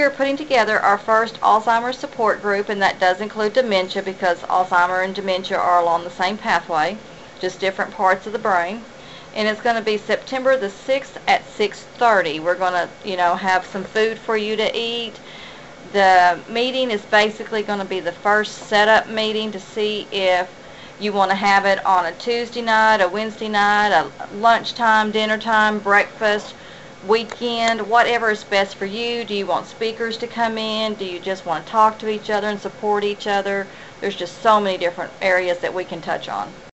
we are putting together our first Alzheimer's support group, and that does include dementia because Alzheimer's and dementia are along the same pathway, just different parts of the brain. And it's going to be September the 6th at 6:30. We're going to, have some food for you to eat. The meeting is basically going to be the first setup meeting to see if you want to have it on a Tuesday night, a Wednesday night, a lunchtime, dinner time, breakfast, weekend, whatever is best for you. Do you want speakers to come in? Do you just want to talk to each other and support each other? There's just so many different areas that we can touch on.